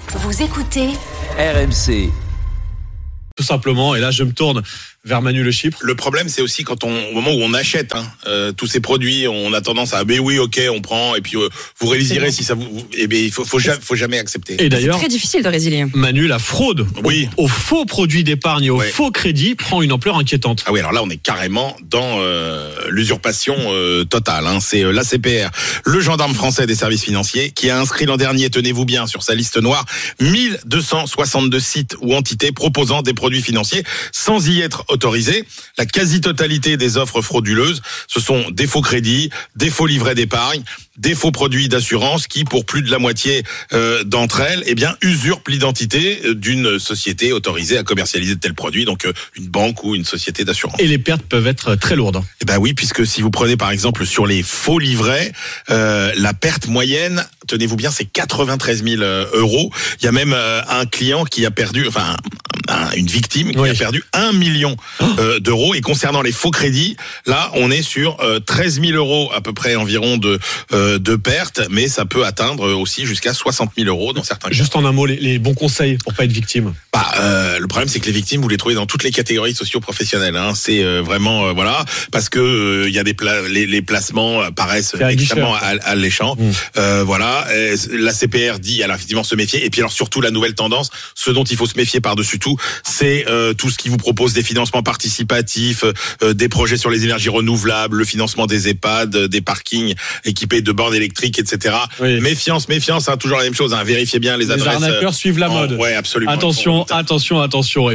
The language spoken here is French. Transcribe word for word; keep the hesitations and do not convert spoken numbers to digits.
Vous écoutez R M C. Tout simplement, et là je me tourne vers Manu Le Chypre. Le problème, c'est aussi quand on, au moment où on achète hein, euh, tous ces produits, on a tendance à, ben oui, ok, on prend, et puis euh, vous réviserez si ça vous, vous eh ben il faut, faut jamais, faut jamais accepter. Et d'ailleurs, c'est très difficile de résilier. Manu, la fraude oui. aux, aux faux produits d'épargne et aux ouais. faux crédits prend une ampleur inquiétante. Ah oui, alors là, on est carrément dans euh, l'usurpation euh, totale. Hein. C'est euh, l'A C P R, le gendarme français des services financiers, qui a inscrit l'an dernier, tenez-vous bien, sur sa liste noire, mille deux cent soixante-deux sites ou entités proposant des produits financiers sans y être autorisés. La quasi-totalité des offres frauduleuses, ce sont des faux crédits, des faux livrets d'épargne, des faux produits d'assurance qui, pour plus de la moitié euh, d'entre elles, eh bien, usurpent l'identité d'une société autorisée à commercialiser de tels produits, donc euh, une banque ou une société d'assurance. Et les pertes peuvent être très lourdes. Eh ben oui, puisque si vous prenez par exemple sur les faux livrets, euh, la perte moyenne, tenez-vous bien, c'est quatre-vingt-treize mille euros. Il y a même euh, un client qui a perdu, enfin, un, une victime qui oui. a perdu un million euh, d'euros. Et concernant les faux crédits, là, on est sur euh, treize mille euros à peu près environ de euh, de pertes, mais ça peut atteindre aussi jusqu'à soixante mille euros dans certains cas. Juste en un mot, les, les bons conseils pour pas être victime. Bah, euh, le problème, c'est que les victimes, vous les trouvez dans toutes les catégories socio-professionnelles. Hein. C'est euh, vraiment euh, voilà, parce que il euh, y a des pla- les, les placements euh, paraissent extrêmement alléchants. Mmh. Euh, voilà, et la C P R dit alors effectivement se méfier. Et puis alors surtout la nouvelle tendance, ce dont il faut se méfier par-dessus tout, c'est euh, tout ce qui vous propose des financements participatifs, euh, des projets sur les énergies renouvelables, le financement des EHPAD, des parkings équipés de bornes électriques, et cetera. Oui. Méfiance, méfiance, hein, toujours la même chose. Hein, vérifiez bien les, les adresses. Les arnaqueurs suivent la mode. En, ouais, absolument. Attention, attention, attention.